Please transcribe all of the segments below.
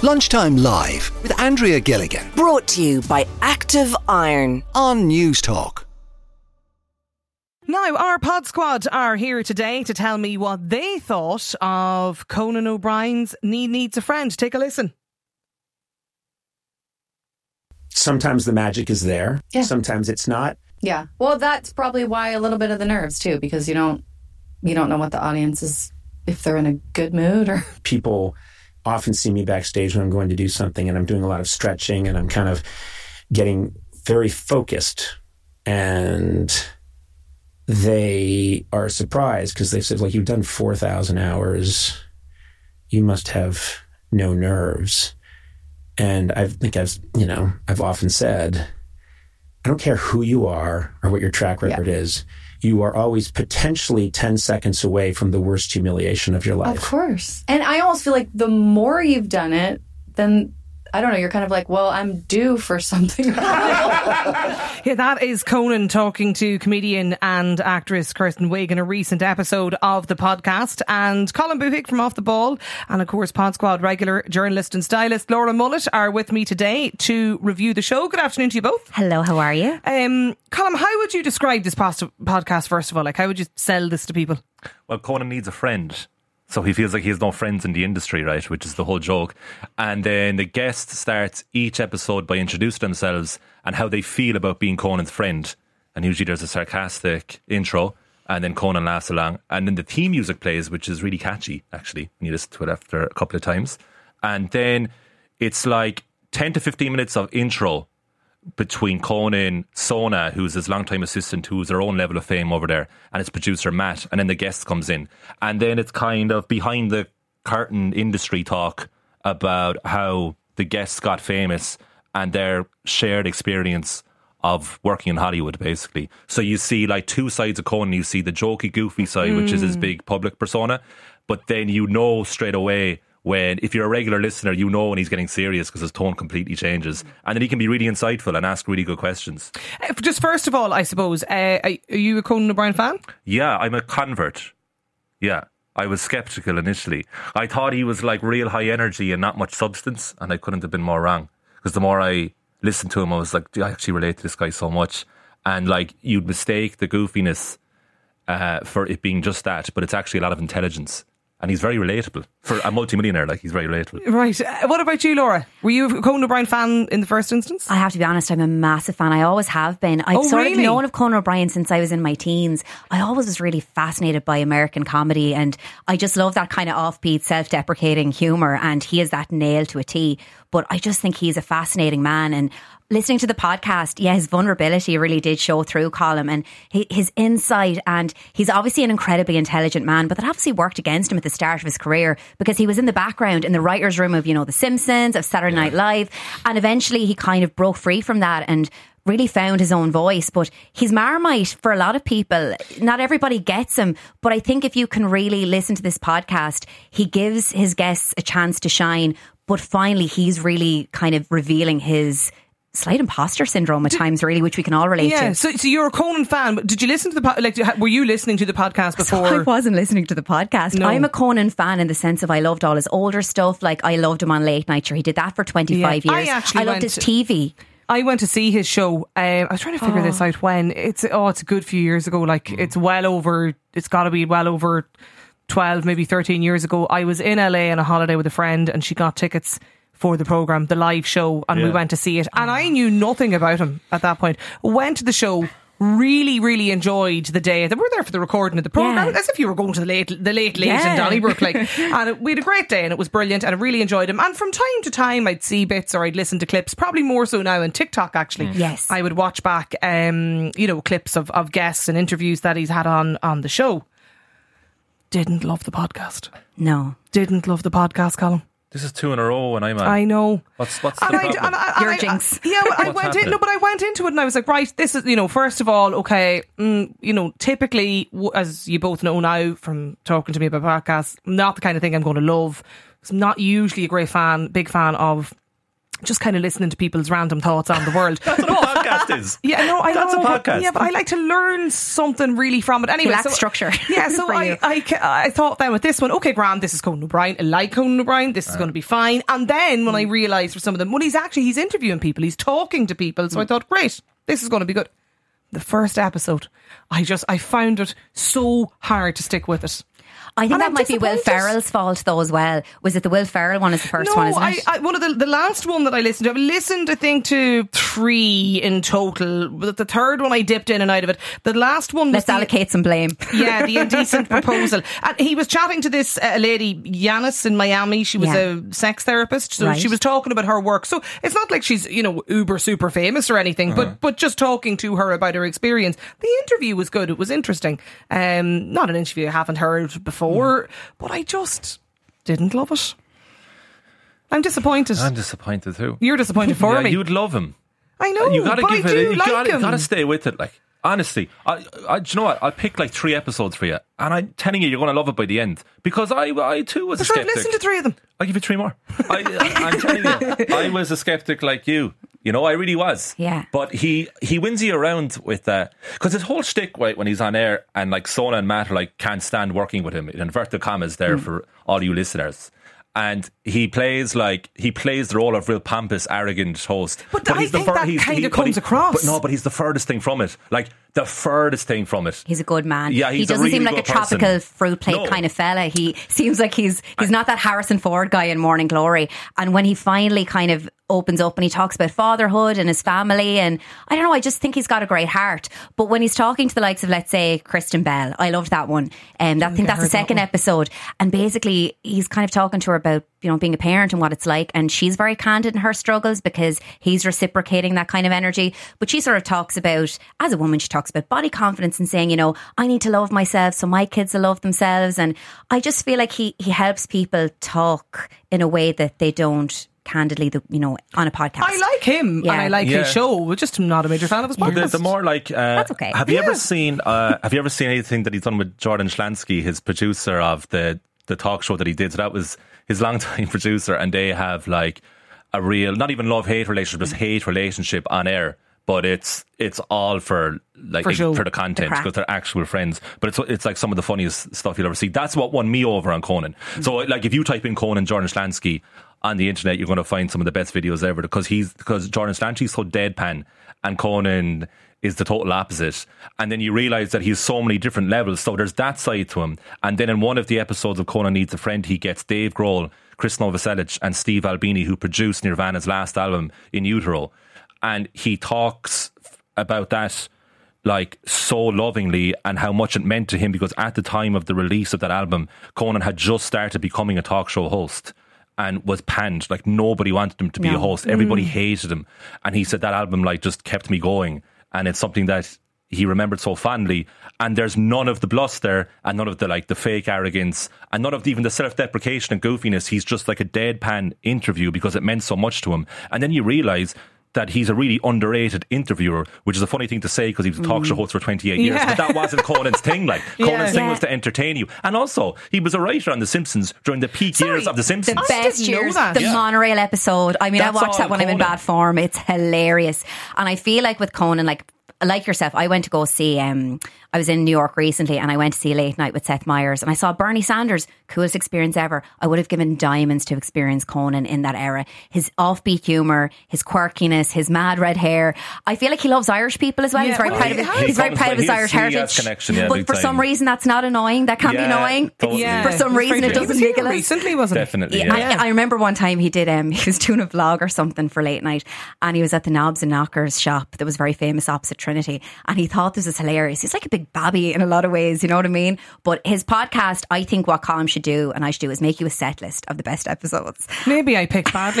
Lunchtime Live with Andrea Gilligan. Brought to you by Active Iron on News Talk. Now, our pod squad are here today to tell me what they thought of Conan O'Brien's Needs a Friend. Take a listen. Sometimes the magic is there. Yeah. Sometimes it's not. Yeah. Well, that's probably why a little bit of the nerves too, because you don't know what the audience is, if they're in a good mood or... People often see me backstage when I'm going to do something and I'm doing a lot of stretching and I'm kind of getting very focused, and they are surprised because they said, like, you've done 4,000 hours. You must have no nerves. And I've often said, I don't care who you are or what your track record is. You are always potentially 10 seconds away from the worst humiliation of your life. Of course. And I almost feel like the more you've done it, then, I don't know, you're kind of like, well, I'm due for something. Yeah, that is Conan talking to comedian and actress Kristen Wiig in a recent episode of the podcast. And Colin Buhig from Off the Ball, and of course Pod Squad regular journalist and stylist Laura Mullet are with me today to review the show. Good afternoon to you both. Hello, how are you? Colin, how would you describe this podcast first of all? Like, how would you sell this to people? Well, Conan needs a friend. So he feels like he has no friends in the industry, right? Which is the whole joke. And then the guest starts each episode by introducing themselves and how they feel about being Conan's friend. And usually there's a sarcastic intro, and then Conan laughs along. And then the theme music plays, which is really catchy, actually, when you listen to it after a couple of times. And then it's like 10 to 15 minutes of intro between Conan, Sona, who's his longtime assistant, who's their own level of fame over there, and his producer Matt, and then the guest comes in. And then it's kind of behind the curtain industry talk about how the guests got famous and their shared experience of working in Hollywood, basically. So you see like two sides of Conan. You see the jokey, goofy side, which is his big public persona, but then you know straight away when, if you're a regular listener, you know when he's getting serious because his tone completely changes. And then he can be really insightful and ask really good questions. Just first of all, I suppose, are you a Conan O'Brien fan? Yeah, I'm a convert. Yeah, I was sceptical initially. I thought he was like real high energy and not much substance, and I couldn't have been more wrong. Because the more I listened to him, I was like, I actually relate to this guy so much. And like, you'd mistake the goofiness for it being just that, but it's actually a lot of intelligence. And he's very relatable. For a multimillionaire, like, he's very relatable. Right. What about you, Laura? Were you a Conan O'Brien fan in the first instance? I have to be honest, I'm a massive fan. I always have been. I've sort of known of Conan O'Brien since I was in my teens. I always was really fascinated by American comedy, and I just love that kind of offbeat, self-deprecating humour, and he is that nail to a T. But I just think he's a fascinating man, and listening to the podcast, yeah, his vulnerability really did show through, Colin, and his insight, and he's obviously an incredibly intelligent man, but that obviously worked against him at the start of his career because he was in the background in the writer's room of, you know, The Simpsons, of Saturday Night Live, and eventually he kind of broke free from that and really found his own voice. But he's Marmite for a lot of people. Not everybody gets him, but I think if you can really listen to this podcast, he gives his guests a chance to shine, but finally he's really kind of revealing his slight imposter syndrome at times, really, which we can all relate to. So you're a Conan fan, but did you listen to the were you listening to the podcast before? So I wasn't listening to the podcast. No. I'm a Conan fan in the sense of I loved all his older stuff. Like, I loved him on Late Night Show. He did that for 25 years. I loved his TV. I went to see his show. I was trying to figure this out when. It's a good few years ago. Like, it's got to be well over 12, maybe 13 years ago. I was in LA on a holiday with a friend, and she got tickets for the programme, the live show, and we went to see it. And I knew nothing about him at that point. Went to the show, really, really enjoyed the day. They were there for the recording of the programme, as if you were going to the late in Donnybrook. Like, and we had a great day, and it was brilliant, and I really enjoyed him. And from time to time, I'd see bits or I'd listen to clips, probably more so now on TikTok, actually. Yes. I would watch back, clips of guests and interviews that he's had on the show. Didn't love the podcast. No. Didn't love the podcast, Colin. This is 2 in a row, and I'm I know. What's the problem? Your jinx. I went into it and I was like, right, this is, first of all, okay, typically, as you both know now from talking to me about podcasts, not the kind of thing I'm going to love. I'm not usually a big fan of just kind of listening to people's random thoughts on the world. That's what a podcast podcast is. Yeah, no, I That's know. a podcast. Yeah, but I like to learn something really from it. Anyway, He lacks structure. Yeah, so I thought then with this one, okay, grand, this is Conan O'Brien. I like Conan O'Brien. This is going to be fine. And then when I realised for some of them, well, he's interviewing people. He's talking to people. So I thought, great, this is going to be good. The first episode, I found it so hard to stick with it. I think that might be Will Ferrell's fault though as well. Was it the Will Ferrell one as the first one, isn't it? One of the last one that I listened to, I've listened I think to 3 in total. The third one I dipped in and out of it. The last one was... Let's allocate some blame. Yeah, the indecent proposal. And he was chatting to this lady, Yanis, in Miami. She was a sex therapist. So she was talking about her work. So it's not like she's, uber super famous or anything, but just talking to her about her experience. The interview was good. It was interesting. Not an interview I haven't heard before. But I just didn't love it. I'm disappointed. I'm disappointed too. You're disappointed for me. You'd love him. I know. You gotta but give I it. do You like him. gotta stay with it. Like honestly, do you know what? I'll pick like 3 episodes for you, and I'm telling you, you're going to love it by the end because I too was a skeptic. I've listened to 3 of them. I'll give you 3 more. I'm telling you, I was a skeptic like you. I really was. Yeah. But he wins you around with that. Because his whole shtick, right, when he's on air and like Sona and Matt are like, can't stand working with him, in inverted commas there for all you listeners. And he plays the role of real pompous, arrogant host. But I think that kind of comes across. But he's the furthest thing from it. Like, the furthest thing from it. He's a good man. Yeah, he doesn't seem like a tropical fruit plate kind of fella. He seems like he's not that Harrison Ford guy in Morning Glory. And when he finally kind of opens up and he talks about fatherhood and his family, and I don't know, I just think he's got a great heart. But when he's talking to the likes of, let's say, Kristen Bell, I loved that one. I think that's the second episode. And basically, he's kind of talking to her about, being a parent and what it's like. And she's very candid in her struggles because he's reciprocating that kind of energy. But she sort of talks about, as a woman, she talks about body confidence and saying, I need to love myself so my kids will love themselves. And I just feel like he helps people talk in a way that they don't candidly, on a podcast. I like him and I like his show. We're just not a major fan of his podcast. The more like, that's okay. Have you ever seen anything that he's done with Jordan Schlansky, his producer of the talk show that he did? So that was his longtime producer, and they have like a real, not even love-hate relationship, just hate relationship on air. But it's all for the content because they're actual friends. But it's like some of the funniest stuff you'll ever see. That's what won me over on Conan. So like if you type in Conan Jordan Schlansky on the internet, you're going to find some of the best videos ever because Jordan Schlansky's so deadpan and Conan is the total opposite. And then you realise that he's so many different levels. So there's that side to him. And then in one of the episodes of Conan Needs a Friend, he gets Dave Grohl, Chris Novoselic and Steve Albini, who produced Nirvana's last album, In Utero. And he talks about that like so lovingly and how much it meant to him because at the time of the release of that album, Conan had just started becoming a talk show host and was panned. Like nobody wanted him to be a host. Everybody hated him. And he said that album like just kept me going. And it's something that he remembered so fondly. And there's none of the bluster and none of the like the fake arrogance and none of even the self-deprecation and goofiness. He's just like a deadpan interview because it meant so much to him. And then you realise that he's a really underrated interviewer, which is a funny thing to say because he was a talk show host for 28 years, but that wasn't Conan's thing. Like Conan's thing was to entertain you. And also, he was a writer on The Simpsons during the peak years of The Simpsons. The best years, the monorail episode. I mean, I watch that when I'm in bad form. It's hilarious. And I feel like with Conan, like yourself, I went to go see, I was in New York recently and I went to see Late Night with Seth Meyers and I saw Bernie Sanders, coolest experience ever. I would have given diamonds to experience Conan in that era. His offbeat humour, his quirkiness, his mad red hair. I feel like he loves Irish people as well. He's very proud of his Irish heritage. But for some reason that's not annoying. That can be annoying. Totally. For some reason it doesn't make it recently, wasn't it? Definitely. I remember one time he was doing a vlog or something for Late Night and he was at the Knobs and Knockers shop that was very famous opposite Trinity and he thought this was hilarious. He's like a big babby in a lot of ways, you know what I mean? But his podcast, I think what Colm should do and I should do is make you a set list of the best episodes. Maybe I picked badly.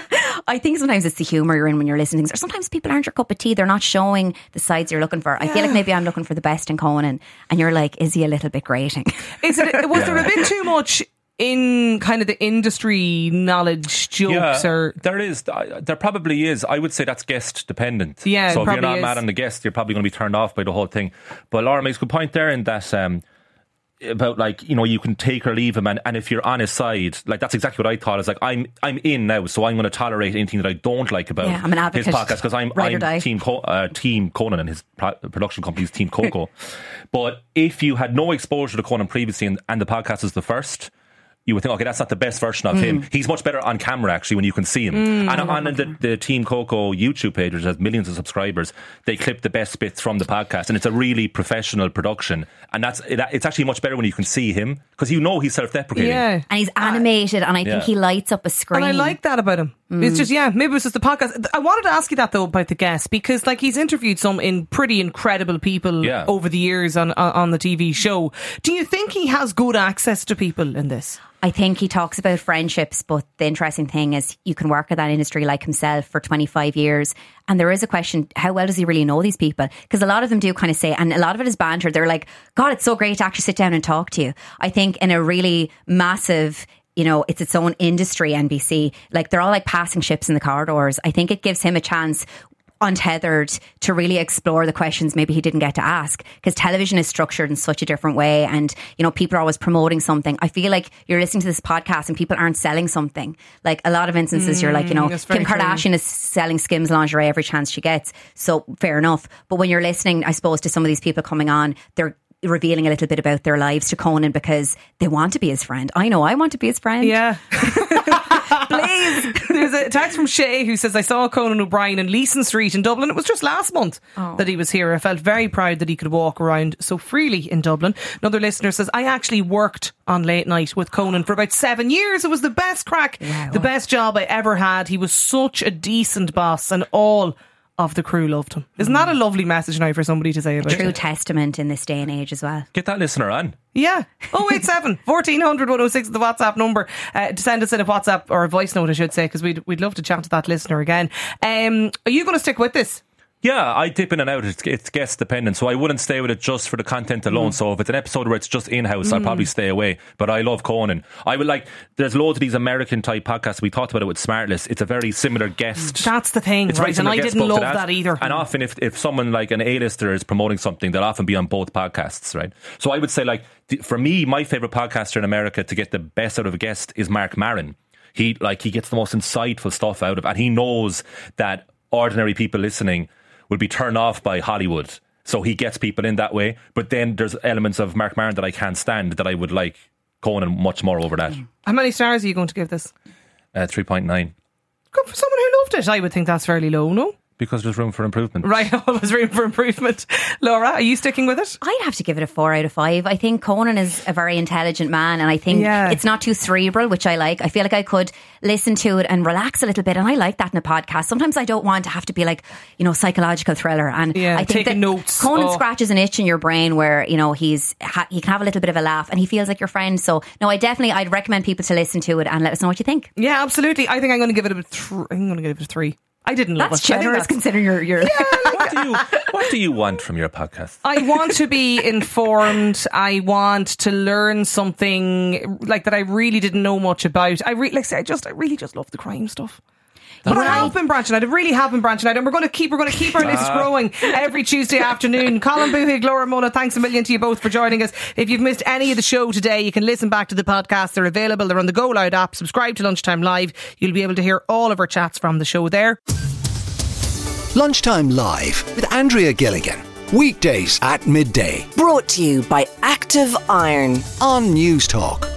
I think sometimes it's the humour you're in when you're listening, or sometimes people aren't your cup of tea. They're not showing the sides you're looking for. I feel like maybe I'm looking for the best in Conan and you're like, is he a little bit grating? Was there a bit too much in kind of the industry knowledge jokes? Or there probably is. I would say that's guest dependent. So if you're not mad on the guest, you're probably going to be turned off by the whole thing. But Laura makes a good point there in that about like, you know, you can take or leave him, and if you're on his side, like that's exactly what I thought. It's like I'm in now, so I'm going to tolerate anything that I don't like about I'm an advocate, his podcast, because I'm team Conan and his production company's Team Coco. But if you had no exposure to Conan previously and the podcast is the first, you would think, okay, that's not the best version of him. He's much better on camera, actually, when you can see him. And on the Team Coco YouTube page, which has millions of subscribers, they clip the best bits from the podcast, and it's a really professional production. And it's actually much better when you can see him, because you know he's self-deprecating. Yeah. And he's animated, and I think he lights up a screen. And I like that about him. It's just, maybe it's just the podcast. I wanted to ask you that, though, about the guest, because like he's interviewed some pretty incredible people over the years on the TV show. Do you think he has good access to people in this? I think he talks about friendships, but the interesting thing is you can work in that industry like himself for 25 years. And there is a question, how well does he really know these people? Because a lot of them do kind of say, and a lot of it is banter. They're like, God, it's so great to actually sit down and talk to you. I think in a really massive, you know, it's its own industry, NBC, like they're all like passing ships in the corridors. I think it gives him a chance, untethered, to really explore the questions maybe he didn't get to ask, because television is structured in such a different way, and you know, people are always promoting something. I feel like you're listening to this podcast and people aren't selling something. Like a lot of instances you're like, you know, Kim Kardashian is selling Skims lingerie every chance she gets, so fair enough. But when you're listening, I suppose, to some of these people coming on, they're revealing a little bit about their lives to Conan because they want to be his friend. I know I want to be his friend. Yeah. Please. There's a text from Shay who says, I saw Conan O'Brien in Leeson Street in Dublin. It was just last month that he was here. I felt very proud that he could walk around so freely in Dublin. Another listener says, I actually worked on Late Night with Conan for about 7 years. It was the best crack, the best job I ever had. He was such a decent boss, and all of the crew loved him. Isn't that a lovely message now for somebody to say about True testament in this day and age as well. Get that listener on. Yeah. 087 1400 106 is the WhatsApp number. To send us in a WhatsApp or a voice note, I should say, because we'd love to chat to that listener again. Are you going to stick with this? Yeah, I dip in and out. It's guest dependent, so I wouldn't stay with it just for the content alone. So if it's an episode where it's just in-house, I'll probably stay away. But I love Conan. I would like, there's loads of these American type podcasts. We talked about it with Smartless. It's a very similar guest. That's the thing, right? And I didn't love that either. And often if someone like an A-lister is promoting something, they'll often be on both podcasts, right? So I would say, like, for me, my favourite podcaster in America to get the best out of a guest is Mark Maron. He gets the most insightful stuff out of it, and he knows that ordinary people listening will be turned off by Hollywood. So he gets people in that way. But then there's elements of Mark Maron that I can't stand that I would like Conan much more over that. How many stars are you going to give this? 3.9. Good for someone who loved it. I would think that's fairly low, no? Because there's room for improvement. Right, always room for improvement. Laura, are you sticking with it? I'd have to give it a 4 out of 5. I think Conan is a very intelligent man, and I think it's not too cerebral, which I like. I feel like I could listen to it and relax a little bit, and I like that in a podcast. Sometimes I don't want to have to be like, you know, psychological thriller. And I think taking notes. Conan scratches an itch in your brain where, you know, he can have a little bit of a laugh and he feels like your friend. So no, I'd recommend people to listen to it and let us know what you think. Yeah, absolutely. I think I'm going to give it a 3. I didn't love that's it. Generous considering your What do you want from your podcast? I want to be informed. I want to learn something like that I really didn't know much about. I really just love the crime stuff. But I have been branching out. I really have been branching out, and we're going to keep our list growing every Tuesday afternoon. Colin Buhig, Laura Mulla, thanks a million to you both for joining us. If you've missed any of the show today, you can listen back to the podcast. They're available. They're on the Go Loud app. Subscribe to Lunchtime Live. You'll be able to hear all of our chats from the show there. Lunchtime Live with Andrea Gilligan. Weekdays at midday Brought to you by Active Iron on News Talk.